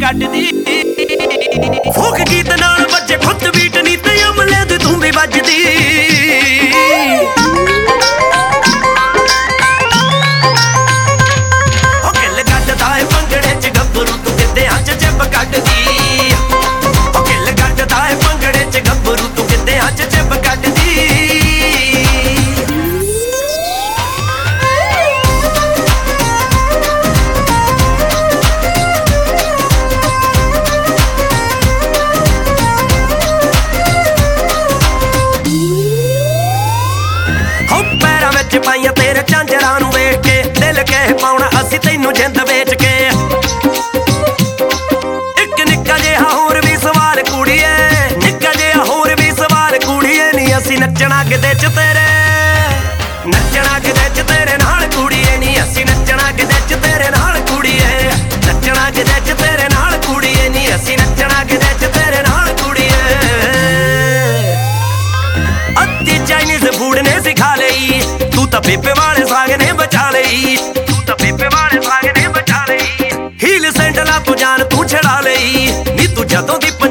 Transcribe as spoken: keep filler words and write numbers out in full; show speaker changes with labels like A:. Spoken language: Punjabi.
A: ਕੱਢਦੀ ਫੋਕ ਗੀਤ ਨਾਲ ਵੱਜੇ ਖੁੱਦ ਬੀਟ ਨੀ ਤੇ ਅਮਲੇ ਦੀ ਤੂੰ ਵੀ ਵੱਜਦੀ ਹੋ ਕਿੱਲ ਕੱਢਦਾ ਏ ਭੰਗੜੇ ਚ ਗੱਭਰੂ ਤੂੰ ਗਿੱਧਿਆਂ ਚ ਜਿੱਬ ਕੱਢਦੀ ਹੋ ਕਿੱਲ ਕੱਢਦਾ ਏ ਭੰਗੜੇ ਚ ਗੱਭਰੂ ਤੂੰ ਗਿੱਧਿਆਂ ਚ ਜਿੱਬ ਕੱਢਦੀ ਪਾਈਆਂ ਤੇਰੇ ਝਾਂਜਰਾਂ ਨੂੰ ਵੇਖ ਕੇ ਦਿਲ ਕਹਿ ਪਾਉਣਾ ਅਸੀਂ ਤੈਨੂੰ ਜਿੰਦ ਵੇਚ ਕੇ ਇੱਕ ਨਿੱਕਾ ਜਿਹਾ ਹੋਰ ਵੀ ਸਵਾਲ ਕੁੜੀਏ ਨਿੱਕਾ ਜਿਹਾ ਹੋਰ ਵੀ ਸਵਾਲ ਕੁੜੀਏ ਨੀ ਅਸੀਂ ਨੱਚਣਾ ਕਿਤੇ ਚ ਤੇਰੇ ਨੱਚਣਾ ਕਿਤੇ ਚ ਤੇਰੇ ਨਾਲ ਕੁੜੀਏ ਨੀ ਅਸੀਂ ਨੱਚਣਾ ਕਿਤੇ ਚ ਤੇਰੇ ਨਾਲ ਕੁੜੀਏ ਨੱਚਣਾ ਕਿਤੇ ਚ ਤੇਰੇ ਨਾਲ ਕੁੜੀਏ ਨੀ ਅਸੀਂ ਨੱਚਣਾ ਕਿਤੇ ਚ ਤੇਰੇ ਨਾਲ ਕੁੜੀਏ ਅੱਧੀ ਚਾਈਨੀਜ਼ ਫੂਡ ਨੇ ਸਿਖਾ ਲਈ ਤੂੰ ਤਾਂ ਬੇਬੇ ਵਾਲੇ ਸਾਗ ਨੇ ਬਚਾ ਲਈ ਤੂੰ ਤਾਂ ਬੇਬੇ ਵਾਲੇ ਸਾਗ ਨੇ ਬਚਾ ਲਈ ਹੀਲ ਸੈਂਡਲਾਂ ਤੋਂ ਜਾਨ ਤੂੰ ਛੜਾ ਲਈ ਨੀ ਤੂੰ ਜਦੋਂ ਦੀ